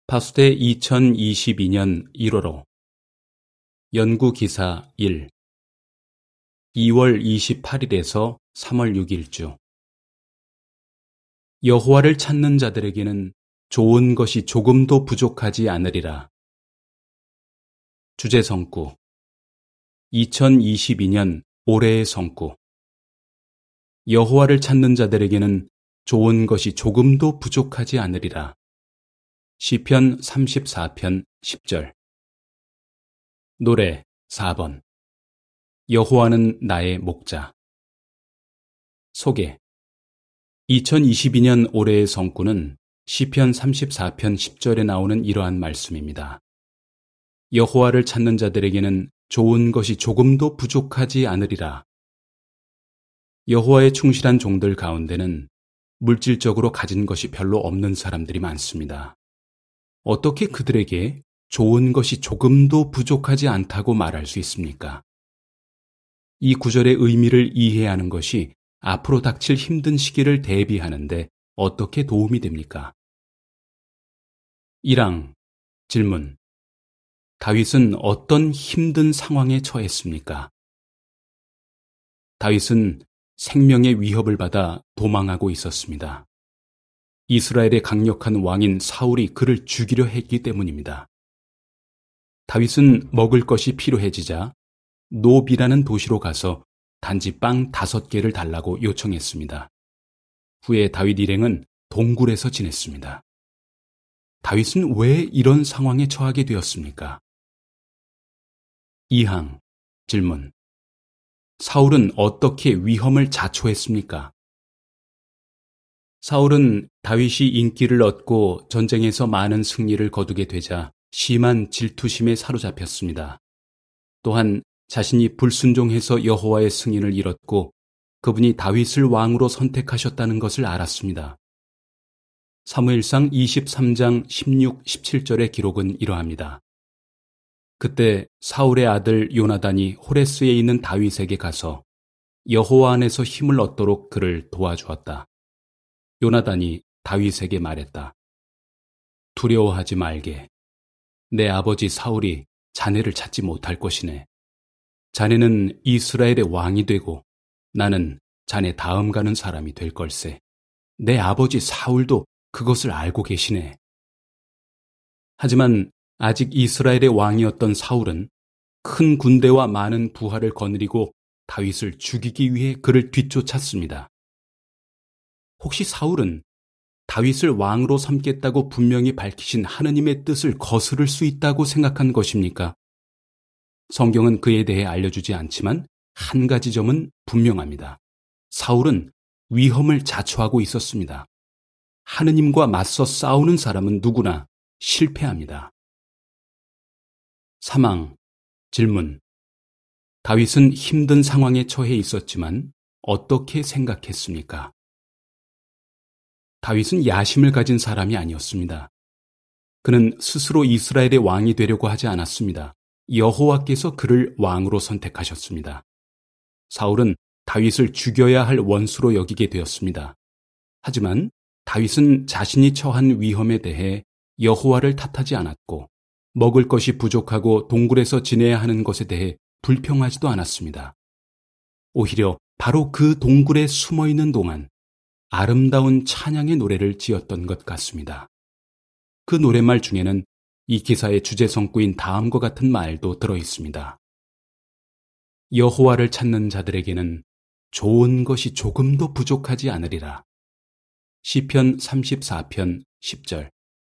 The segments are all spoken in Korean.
파수대 2022년 1월호 연구기사 1 2월 28일에서 3월 6일주 여호와를 찾는 자들에게는 좋은 것이 조금도 부족하지 않으리라. 주제 성구 2022년 올해의 성구 여호와를 찾는 자들에게는 좋은 것이 조금도 부족하지 않으리라. 시편 34편 10절 노래 4번 여호와는 나의 목자 소개 2022년 올해의 성구는 시편 34편 10절에 나오는 이러한 말씀입니다. 여호와를 찾는 자들에게는 좋은 것이 조금도 부족하지 않으리라. 여호와의 충실한 종들 가운데는 물질적으로 가진 것이 별로 없는 사람들이 많습니다. 어떻게 그들에게 좋은 것이 조금도 부족하지 않다고 말할 수 있습니까? 이 구절의 의미를 이해하는 하는 것이 앞으로 닥칠 힘든 시기를 대비하는데 어떻게 도움이 됩니까? 1항 질문 다윗은 어떤 힘든 상황에 처했습니까? 다윗은 생명의 위협을 받아 도망하고 있었습니다. 이스라엘의 강력한 왕인 사울이 그를 죽이려 했기 때문입니다. 다윗은 먹을 것이 필요해지자 노비라는 도시로 가서 단지 빵 5개를 달라고 요청했습니다. 후에 다윗 일행은 동굴에서 지냈습니다. 다윗은 왜 이런 상황에 처하게 되었습니까? 2항 질문 사울은 어떻게 위험을 자초했습니까? 사울은 다윗이 인기를 얻고 전쟁에서 많은 승리를 거두게 되자 심한 질투심에 사로잡혔습니다. 또한 자신이 불순종해서 여호와의 승인을 잃었고 그분이 다윗을 왕으로 선택하셨다는 것을 알았습니다. 사무엘상 23장 16, 17절의 기록은 이러합니다. 그때 사울의 아들 요나단이 호레스에 있는 다윗에게 가서 여호와 안에서 힘을 얻도록 그를 도와주었다. 요나단이 다윗에게 말했다. 두려워하지 말게. 내 아버지 사울이 자네를 찾지 못할 것이네. 자네는 이스라엘의 왕이 되고 나는 자네 다음 가는 사람이 될 걸세. 내 아버지 사울도 그것을 알고 계시네. 하지만 아직 이스라엘의 왕이었던 사울은 큰 군대와 많은 부하를 거느리고 다윗을 죽이기 위해 그를 뒤쫓았습니다. 혹시 사울은 다윗을 왕으로 삼겠다고 분명히 밝히신 하느님의 뜻을 거스를 수 있다고 생각한 것입니까? 성경은 그에 대해 알려주지 않지만 한 가지 점은 분명합니다. 사울은 위험을 자초하고 있었습니다. 하느님과 맞서 싸우는 사람은 누구나 실패합니다. 3항 질문 다윗은 힘든 상황에 처해 있었지만 어떻게 생각했습니까? 다윗은 야심을 가진 사람이 아니었습니다. 그는 스스로 이스라엘의 왕이 되려고 하지 않았습니다. 여호와께서 그를 왕으로 선택하셨습니다. 사울은 다윗을 죽여야 할 원수로 여기게 되었습니다. 하지만 다윗은 자신이 처한 위험에 대해 여호와를 탓하지 않았고 먹을 것이 부족하고 동굴에서 지내야 하는 것에 대해 불평하지도 않았습니다. 오히려 바로 그 동굴에 숨어 있는 동안 아름다운 찬양의 노래를 지었던 것 같습니다. 그 노랫말 중에는 이 기사의 주제 성구인 다음과 같은 말도 들어 있습니다. 여호와를 찾는 자들에게는 좋은 것이 조금도 부족하지 않으리라. 시편 34편 10절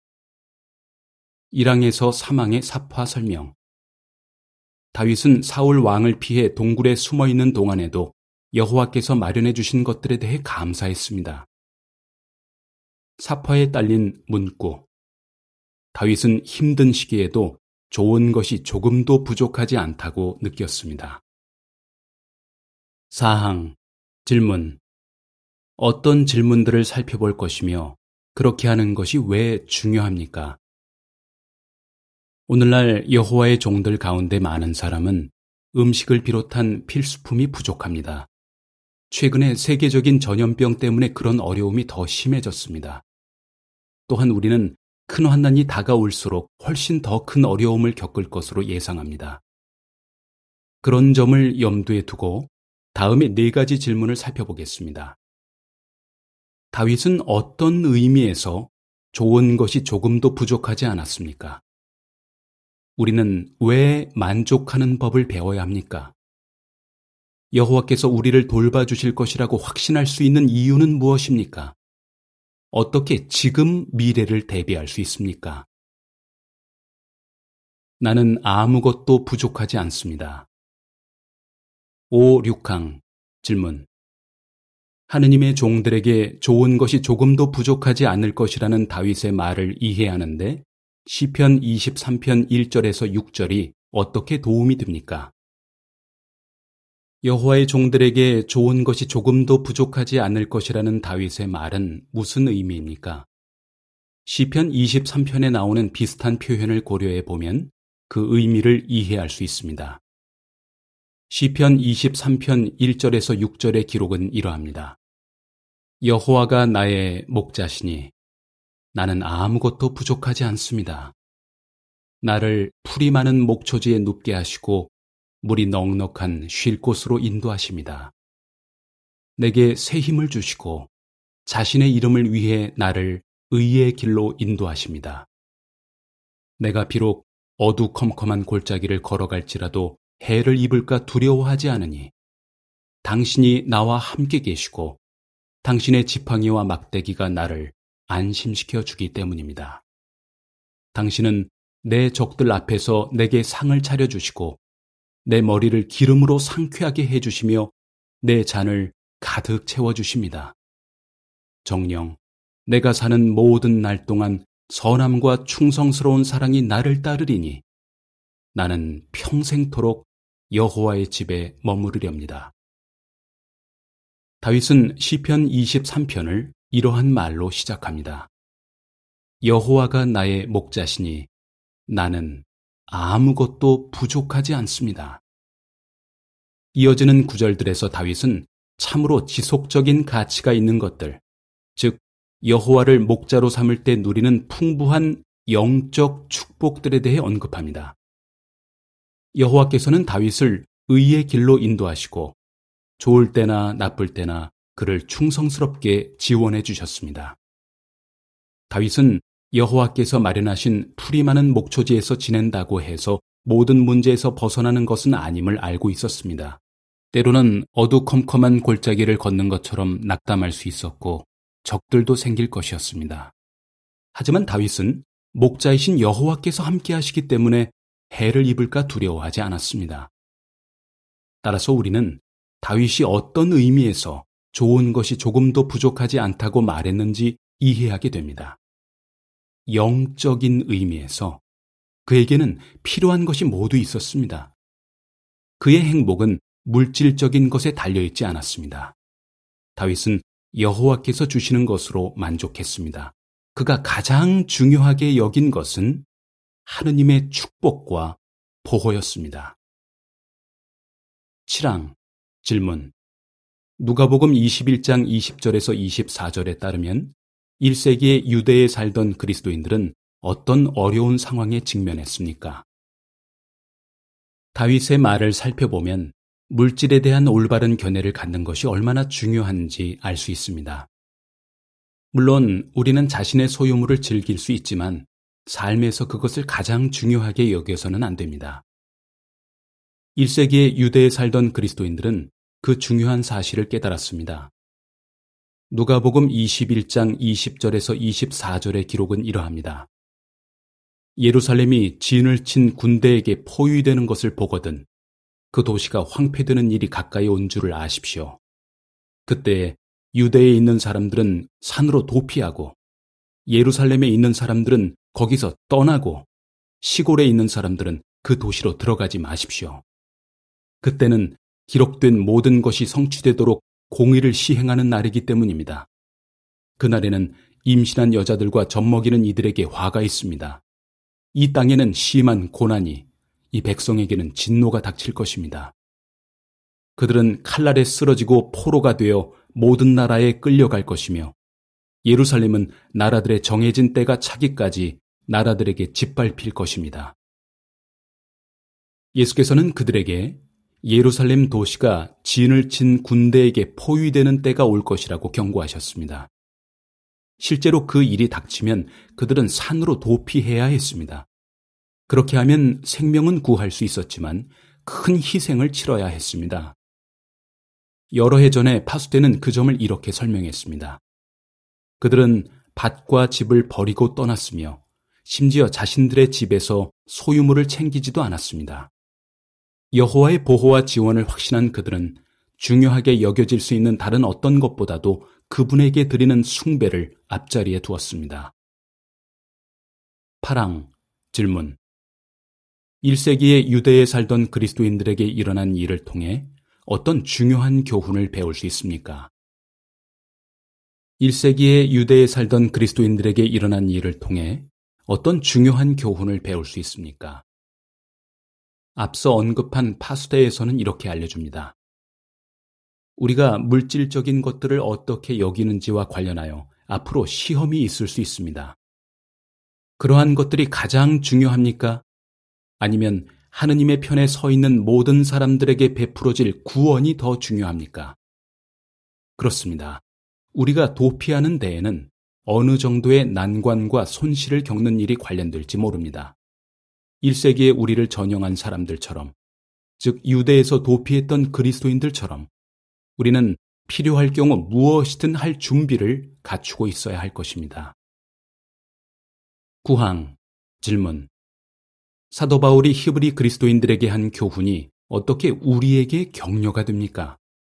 1항에서 3항의 사파 설명 다윗은 사울 왕을 피해 동굴에 숨어 있는 동안에도 여호와께서 마련해 주신 것들에 대해 감사했습니다. 사파에 딸린 문구 다윗은 힘든 시기에도 좋은 것이 조금도 부족하지 않다고 느꼈습니다. 4항 질문 어떤 질문들을 살펴볼 것이며 그렇게 하는 것이 왜 중요합니까? 오늘날 여호와의 종들 가운데 많은 사람은 음식을 비롯한 필수품이 부족합니다. 최근에 세계적인 전염병 때문에 그런 어려움이 더 심해졌습니다. 또한 우리는 큰 환난이 다가올수록 훨씬 더 큰 어려움을 겪을 것으로 예상합니다. 그런 점을 염두에 두고 다음에 4가지 질문을 살펴보겠습니다. 다윗은 어떤 의미에서 좋은 것이 조금도 부족하지 않았습니까? 우리는 왜 만족하는 법을 배워야 합니까? 여호와께서 우리를 돌봐주실 것이라고 확신할 수 있는 이유는 무엇입니까? 어떻게 지금 미래를 대비할 수 있습니까? 나는 아무것도 부족하지 않습니다. 5, 6항 질문. 하느님의 종들에게 좋은 것이 조금도 부족하지 않을 것이라는 다윗의 말을 이해하는데 시편 23편 1절에서 6절이 어떻게 도움이 됩니까? 여호와의 종들에게 좋은 것이 조금도 부족하지 않을 것이라는 다윗의 말은 무슨 의미입니까? 시편 23편에 나오는 비슷한 표현을 고려해 보면 그 의미를 이해할 수 있습니다. 시편 23편 1절에서 6절의 기록은 이러합니다. 여호와가 나의 목자시니 나는 아무것도 부족하지 않습니다. 나를 풀이 많은 목초지에 눕게 하시고 물이 넉넉한 쉴 곳으로 인도하십니다. 내게 새 힘을 주시고 자신의 이름을 위해 나를 의의 길로 인도하십니다. 내가 비록 어두컴컴한 골짜기를 걸어갈지라도 해를 입을까 두려워하지 않으니 당신이 나와 함께 계시고 당신의 지팡이와 막대기가 나를 안심시켜 주기 때문입니다. 당신은 내 적들 앞에서 내게 상을 차려주시고 내 머리를 기름으로 상쾌하게 해주시며 내 잔을 가득 채워주십니다. 정녕 내가 사는 모든 날 동안 선함과 충성스러운 사랑이 나를 따르리니 나는 평생토록 여호와의 집에 머무르렵니다. 다윗은 시편 23편을 이러한 말로 시작합니다. 여호와가 나의 목자시니 나는 아무것도 부족하지 않습니다. 이어지는 구절들에서 다윗은 참으로 지속적인 가치가 있는 것들, 즉 여호와를 목자로 삼을 때 누리는 풍부한 영적 축복들에 대해 언급합니다. 여호와께서는 다윗을 의의 길로 인도하시고 좋을 때나 나쁠 때나 그를 충성스럽게 지원해 주셨습니다. 다윗은 여호와께서 마련하신 풀이 많은 목초지에서 지낸다고 해서 모든 문제에서 벗어나는 것은 아님을 알고 있었습니다. 때로는 어두컴컴한 골짜기를 걷는 것처럼 낙담할 수 있었고 적들도 생길 것이었습니다. 하지만 다윗은 목자이신 여호와께서 함께 하시기 때문에 해를 입을까 두려워하지 않았습니다. 따라서 우리는 다윗이 어떤 의미에서 좋은 것이 조금도 부족하지 않다고 말했는지 이해하게 됩니다. 영적인 의미에서 그에게는 필요한 것이 모두 있었습니다. 그의 행복은 물질적인 것에 달려있지 않았습니다. 다윗은 여호와께서 주시는 것으로 만족했습니다. 그가 가장 중요하게 여긴 것은 하느님의 축복과 보호였습니다. 7항 질문. 누가복음 21장 20절에서 24절에 따르면 1세기의 유대에 살던 그리스도인들은 어떤 어려운 상황에 직면했습니까? 다윗의 말을 살펴보면 물질에 대한 올바른 견해를 갖는 것이 얼마나 중요한지 알 수 있습니다. 물론 우리는 자신의 소유물을 즐길 수 있지만 삶에서 그것을 가장 중요하게 여겨서는 안 됩니다. 1세기의 유대에 살던 그리스도인들은 그 중요한 사실을 깨달았습니다. 누가복음 21장 20절에서 24절의 기록은 이러합니다. 예루살렘이 진을 친 군대에게 포위되는 것을 보거든 그 도시가 황폐되는 일이 가까이 온 줄을 아십시오. 그때 유대에 있는 사람들은 산으로 도피하고 예루살렘에 있는 사람들은 거기서 떠나고 시골에 있는 사람들은 그 도시로 들어가지 마십시오. 그때는 기록된 모든 것이 성취되도록 공의를 시행하는 날이기 때문입니다. 그날에는 임신한 여자들과 젖먹이는 이들에게 화가 있습니다. 이 땅에는 심한 고난이, 이 백성에게는 진노가 닥칠 것입니다. 그들은 칼날에 쓰러지고 포로가 되어 모든 나라에 끌려갈 것이며 예루살렘은 나라들의 정해진 때가 차기까지 나라들에게 짓밟힐 것입니다. 예수께서는 그들에게 예루살렘 도시가 진을 친 군대에게 포위되는 때가 올 것이라고 경고하셨습니다. 실제로 그 일이 닥치면 그들은 산으로 도피해야 했습니다. 그렇게 하면 생명은 구할 수 있었지만 큰 희생을 치러야 했습니다. 여러 해 전에 파수대는 그 점을 이렇게 설명했습니다. 그들은 밭과 집을 버리고 떠났으며 심지어 자신들의 집에서 소유물을 챙기지도 않았습니다. 여호와의 보호와 지원을 확신한 그들은 중요하게 여겨질 수 있는 다른 어떤 것보다도 그분에게 드리는 숭배를 앞자리에 두었습니다. 파랑, 질문. 1세기에 유대에 살던 그리스도인들에게 일어난 일을 통해 어떤 중요한 교훈을 배울 수 있습니까? 1세기에 유대에 살던 그리스도인들에게 일어난 일을 통해 어떤 중요한 교훈을 배울 수 있습니까? 앞서 언급한 파수대에서는 이렇게 알려줍니다. 우리가 물질적인 것들을 어떻게 여기는지와 관련하여 앞으로 시험이 있을 수 있습니다. 그러한 것들이 가장 중요합니까? 아니면 하느님의 편에 서 있는 모든 사람들에게 베풀어질 구원이 더 중요합니까? 그렇습니다. 우리가 도피하는 데에는 어느 정도의 난관과 손실을 겪는 일이 관련될지 모릅니다. 1세기에 우리를 전영한 사람들처럼, 즉 유대에서 도피했던 그리스도인들처럼 우리는 필요할 경우 무엇이든 할 준비를 갖추고 있어야 할 것입니다. 구항, 질문. 사도 바울이 히브리 그리스도인들에게 한 교훈이 어떻게 우리에게 격려가 됩니까?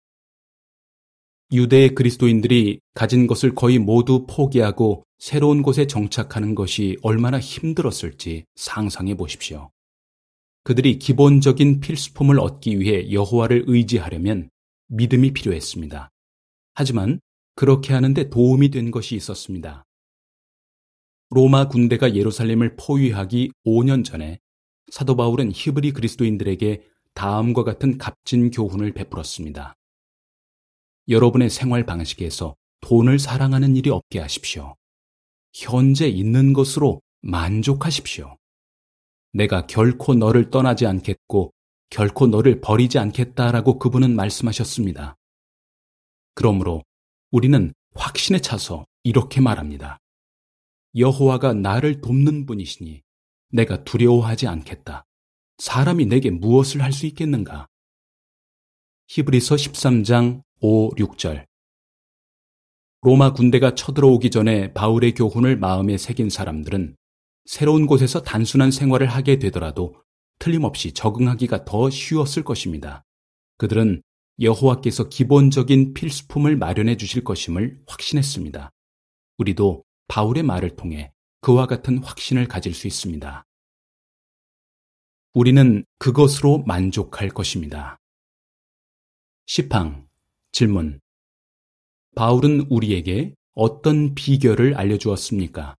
유대의 그리스도인들이 가진 것을 거의 모두 포기하고 새로운 곳에 정착하는 것이 얼마나 힘들었을지 상상해 보십시오. 그들이 기본적인 필수품을 얻기 위해 여호와를 의지하려면 믿음이 필요했습니다. 하지만 그렇게 하는데 도움이 된 것이 있었습니다. 로마 군대가 예루살렘을 포위하기 5년 전에 사도 바울은 히브리 그리스도인들에게 다음과 같은 값진 교훈을 베풀었습니다. 여러분의 생활 방식에서 돈을 사랑하는 일이 없게 하십시오. 현재 있는 것으로 만족하십시오. 내가 결코 너를 떠나지 않겠고 결코 너를 버리지 않겠다라고 그분은 말씀하셨습니다. 그러므로 우리는 확신에 차서 이렇게 말합니다. 여호와가 나를 돕는 분이시니 내가 두려워하지 않겠다. 사람이 내게 무엇을 할 수 있겠는가? 히브리서 13장 5, 6절. 로마 군대가 쳐들어오기 전에 바울의 교훈을 마음에 새긴 사람들은 새로운 곳에서 단순한 생활을 하게 되더라도 틀림없이 적응하기가 더 쉬웠을 것입니다. 그들은 여호와께서 기본적인 필수품을 마련해 주실 것임을 확신했습니다. 우리도 바울의 말을 통해 그와 같은 확신을 가질 수 있습니다. 우리는 그것으로 만족할 것입니다. 시팡, 질문. 바울은 우리에게 어떤 비결을 알려주었습니까?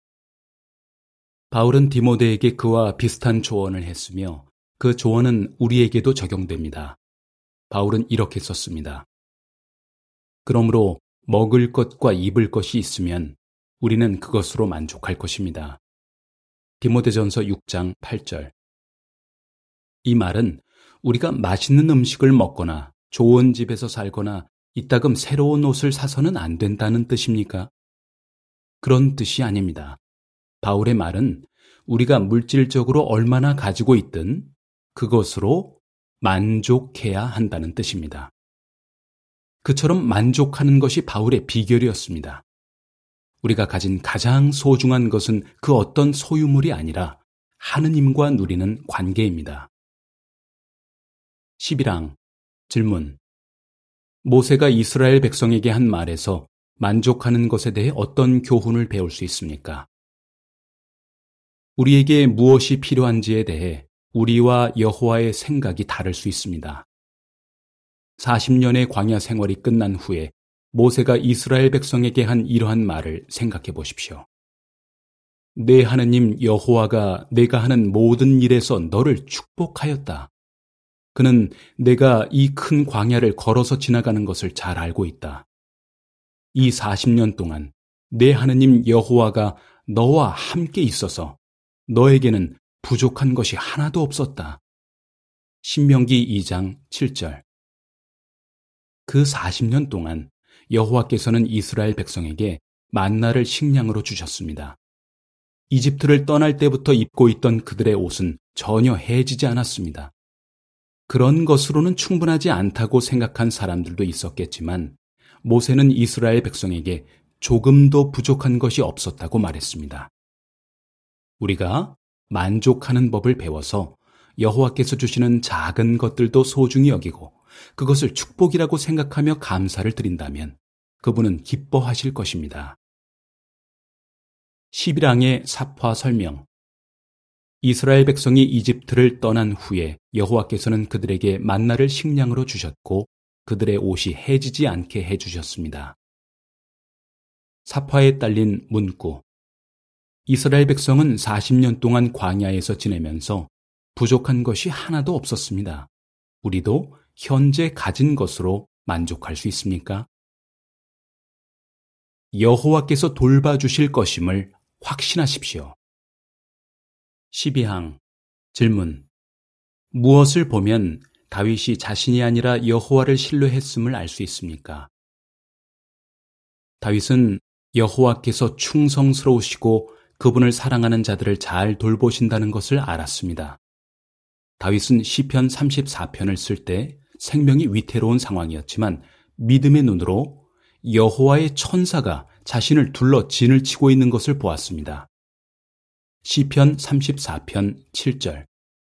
바울은 디모데에게 그와 비슷한 조언을 했으며 그 조언은 우리에게도 적용됩니다. 바울은 이렇게 썼습니다. 그러므로 먹을 것과 입을 것이 있으면 우리는 그것으로 만족할 것입니다. 디모데전서 6장 8절. 이 말은 우리가 맛있는 음식을 먹거나 좋은 집에서 살거나 이따금 새로운 옷을 사서는 안 된다는 뜻입니까? 그런 뜻이 아닙니다. 바울의 말은 우리가 물질적으로 얼마나 가지고 있든 그것으로 만족해야 한다는 뜻입니다. 그처럼 만족하는 것이 바울의 비결이었습니다. 우리가 가진 가장 소중한 것은 그 어떤 소유물이 아니라 하느님과 누리는 관계입니다. 11항, 질문. 모세가 이스라엘 백성에게 한 말에서 만족하는 것에 대해 어떤 교훈을 배울 수 있습니까? 우리에게 무엇이 필요한지에 대해 우리와 여호와의 생각이 다를 수 있습니다. 40년의 광야 생활이 끝난 후에 모세가 이스라엘 백성에게 한 이러한 말을 생각해 보십시오. 내 하느님 여호와가 내가 하는 모든 일에서 너를 축복하였다. 그는 내가 이 큰 광야를 걸어서 지나가는 것을 잘 알고 있다. 이 40년 동안 내 하느님 여호와가 너와 함께 있어서 너에게는 부족한 것이 하나도 없었다. 신명기 2장 7절. 그 40년 동안 여호와께서는 이스라엘 백성에게 만나를 식량으로 주셨습니다. 이집트를 떠날 때부터 입고 있던 그들의 옷은 전혀 해지지 않았습니다. 그런 것으로는 충분하지 않다고 생각한 사람들도 있었겠지만 모세는 이스라엘 백성에게 조금도 부족한 것이 없었다고 말했습니다. 우리가 만족하는 법을 배워서 여호와께서 주시는 작은 것들도 소중히 여기고 그것을 축복이라고 생각하며 감사를 드린다면 그분은 기뻐하실 것입니다. 11항의 삽화 설명. 이스라엘 백성이 이집트를 떠난 후에 여호와께서는 그들에게 만나를 식량으로 주셨고 그들의 옷이 해지지 않게 해주셨습니다. 삽화에 딸린 문구. 이스라엘 백성은 40년 동안 광야에서 지내면서 부족한 것이 하나도 없었습니다. 우리도 현재 가진 것으로 만족할 수 있습니까? 여호와께서 돌봐주실 것임을 확신하십시오. 12항 질문. 무엇을 보면 다윗이 자신이 아니라 여호와를 신뢰했음을 알 수 있습니까? 다윗은 여호와께서 충성스러우시고 그분을 사랑하는 자들을 잘 돌보신다는 것을 알았습니다. 다윗은 시편 34편을 쓸 때 생명이 위태로운 상황이었지만 믿음의 눈으로 여호와의 천사가 자신을 둘러 진을 치고 있는 것을 보았습니다. 시편 34편 7절.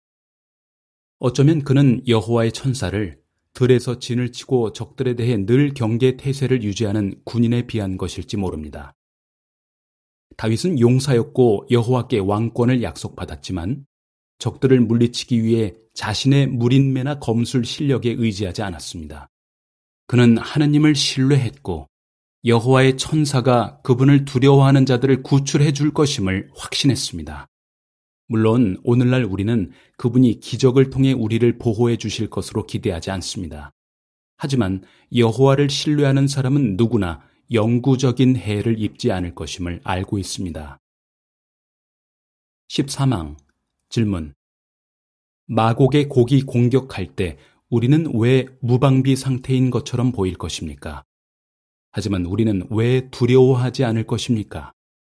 어쩌면 그는 여호와의 천사를 들에서 진을 치고 적들에 대해 늘 경계 태세를 유지하는 군인에 비한 것일지 모릅니다. 다윗은 용사였고 여호와께 왕권을 약속받았지만 적들을 물리치기 위해 자신의 무린매나 검술 실력에 의지하지 않았습니다. 그는 하느님을 신뢰했고 여호와의 천사가 그분을 두려워하는 자들을 구출해 줄 것임을 확신했습니다. 물론 오늘날 우리는 그분이 기적을 통해 우리를 보호해 주실 것으로 기대하지 않습니다. 하지만 여호와를 신뢰하는 사람은 누구나 영구적인 해를 입지 않을 것임을 알고 있습니다. 13항 질문. 마곡의 곡이 공격할 때 우리는 왜 무방비 상태인 것처럼 보일 것입니까? 하지만 우리는 왜 두려워하지 않을 것입니까?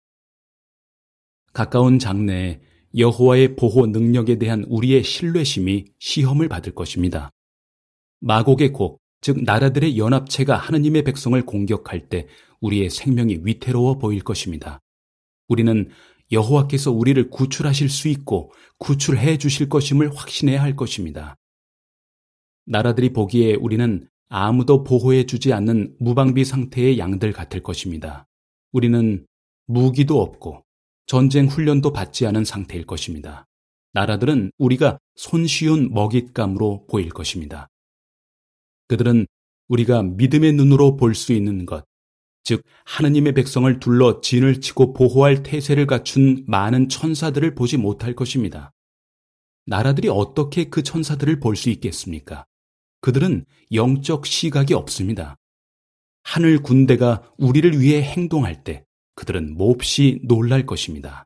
가까운 장래에 여호와의 보호 능력에 대한 우리의 신뢰심이 시험을 받을 것입니다. 마곡의 곡, 즉 나라들의 연합체가 하느님의 백성을 공격할 때 우리의 생명이 위태로워 보일 것입니다. 우리는 여호와께서 우리를 구출하실 수 있고 구출해 주실 것임을 확신해야 할 것입니다. 나라들이 보기에 우리는 아무도 보호해 주지 않는 무방비 상태의 양들 같을 것입니다. 우리는 무기도 없고 전쟁 훈련도 받지 않은 상태일 것입니다. 나라들은 우리가 손쉬운 먹잇감으로 보일 것입니다. 그들은 우리가 믿음의 눈으로 볼 수 있는 것, 즉 하느님의 백성을 둘러 진을 치고 보호할 태세를 갖춘 많은 천사들을 보지 못할 것입니다. 나라들이 어떻게 그 천사들을 볼 수 있겠습니까? 그들은 영적 시각이 없습니다. 하늘 군대가 우리를 위해 행동할 때 그들은 몹시 놀랄 것입니다.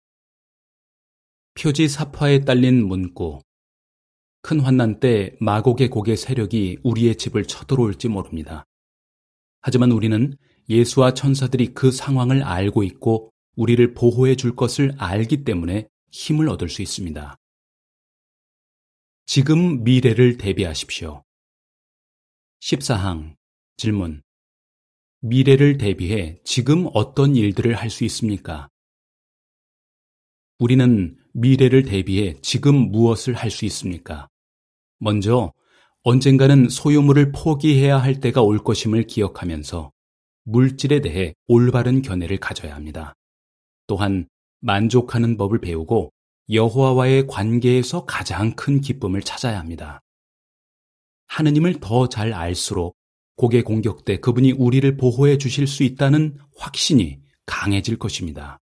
표지 삽화에 딸린 문구. 큰 환난 때 마곡의 곡의 세력이 우리의 집을 쳐들어올지 모릅니다. 하지만 우리는 예수와 천사들이 그 상황을 알고 있고 우리를 보호해 줄 것을 알기 때문에 힘을 얻을 수 있습니다. 지금 미래를 대비하십시오. 14항 질문. 미래를 대비해 지금 어떤 일들을 할 수 있습니까? 우리는 미래를 대비해 지금 무엇을 할 수 있습니까? 먼저 언젠가는 소유물을 포기해야 할 때가 올 것임을 기억하면서 물질에 대해 올바른 견해를 가져야 합니다. 또한 만족하는 법을 배우고 여호와와의 관계에서 가장 큰 기쁨을 찾아야 합니다. 하느님을 더 잘 알수록 곡의 공격 때 그분이 우리를 보호해 주실 수 있다는 확신이 강해질 것입니다.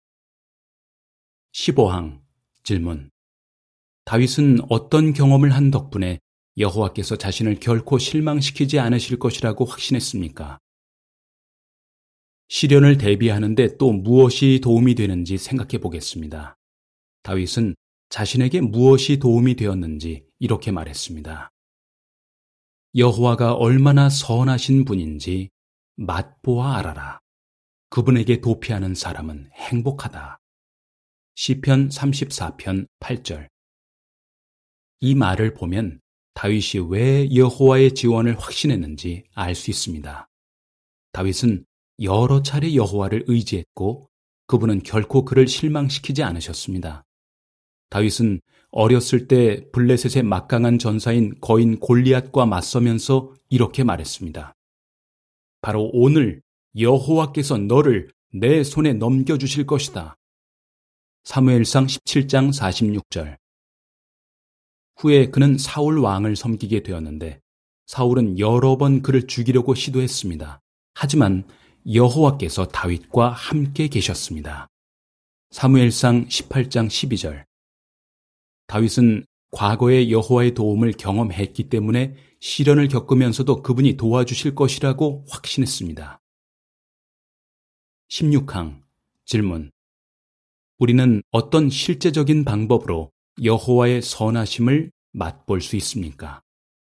15항 질문. 다윗은 어떤 경험을 한 덕분에 여호와께서 자신을 결코 실망시키지 않으실 것이라고 확신했습니까? 시련을 대비하는데 또 무엇이 도움이 되는지 생각해 보겠습니다. 다윗은 자신에게 무엇이 도움이 되었는지 이렇게 말했습니다. 여호와가 얼마나 선하신 분인지 맛보아 알아라. 그분에게 도피하는 사람은 행복하다. 시편 34편 8절. 이 말을 보면 다윗이 왜 여호와의 지원을 확신했는지 알 수 있습니다. 다윗은 여러 차례 여호와를 의지했고 그분은 결코 그를 실망시키지 않으셨습니다. 다윗은 어렸을 때 블레셋의 막강한 전사인 거인 골리앗과 맞서면서 이렇게 말했습니다. 바로 오늘 여호와께서 너를 내 손에 넘겨주실 것이다. 사무엘상 17장 46절. 후에 그는 사울 왕을 섬기게 되었는데 사울은 여러 번 그를 죽이려고 시도했습니다. 하지만 여호와께서 다윗과 함께 계셨습니다. 사무엘상 18장 12절. 다윗은 과거의 여호와의 도움을 경험했기 때문에 시련을 겪으면서도 그분이 도와주실 것이라고 확신했습니다. 16항 질문. 우리는 어떤 실제적인 방법으로 여호와의 선하심을 맛볼 수 있습니까?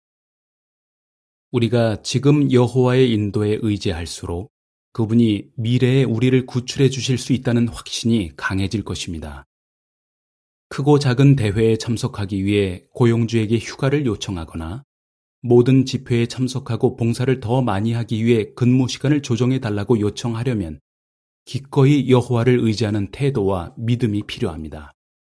우리가 지금 여호와의 인도에 의지할수록 그분이 미래에 우리를 구출해 주실 수 있다는 확신이 강해질 것입니다. 크고 작은 대회에 참석하기 위해 고용주에게 휴가를 요청하거나 모든 집회에 참석하고 봉사를 더 많이 하기 위해 근무 시간을 조정해 달라고 요청하려면 기꺼이 여호와를 의지하는 태도와 믿음이 필요합니다.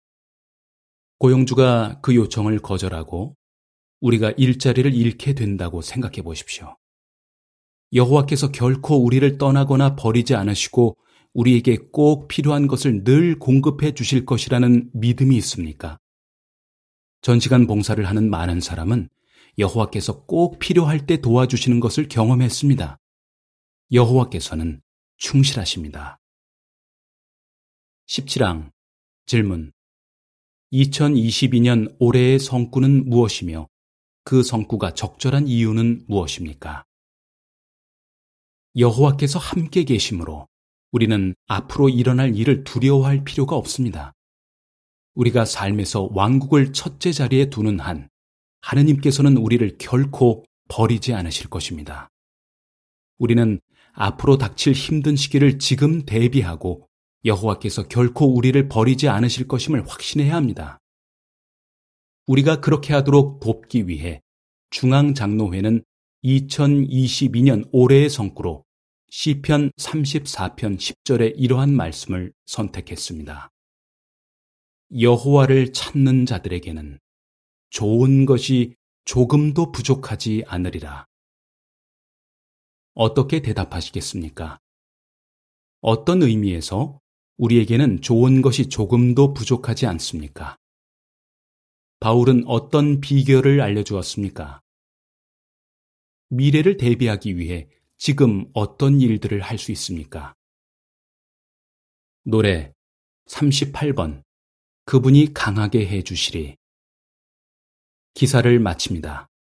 고용주가 그 요청을 거절하고 우리가 일자리를 잃게 된다고 생각해 보십시오. 여호와께서 결코 우리를 떠나거나 버리지 않으시고 우리에게 꼭 필요한 것을 늘 공급해 주실 것이라는 믿음이 있습니까? 전시간 봉사를 하는 많은 사람은 여호와께서 꼭 필요할 때 도와주시는 것을 경험했습니다. 여호와께서는 충실하십니다. 17항 질문. 2022년 올해의 성구는 무엇이며 그 성구가 적절한 이유는 무엇입니까? 여호와께서 함께 계심으로 우리는 앞으로 일어날 일을 두려워할 필요가 없습니다. 우리가 삶에서 왕국을 첫째 자리에 두는 한 하느님께서는 우리를 결코 버리지 않으실 것입니다. 우리는 앞으로 닥칠 힘든 시기를 지금 대비하고 여호와께서 결코 우리를 버리지 않으실 것임을 확신해야 합니다. 우리가 그렇게 하도록 돕기 위해 중앙장로회는 2022년 올해의 성구로 시편 34편 10절의 이러한 말씀을 선택했습니다. 여호와를 찾는 자들에게는 좋은 것이 조금도 부족하지 않으리라. 어떻게 대답하시겠습니까? 어떤 의미에서 우리에게는 좋은 것이 조금도 부족하지 않습니까? 바울은 어떤 비결을 알려주었습니까? 미래를 대비하기 위해 지금 어떤 일들을 할 수 있습니까? 노래 38번 그분이 강하게 해주시리. 기사를 마칩니다.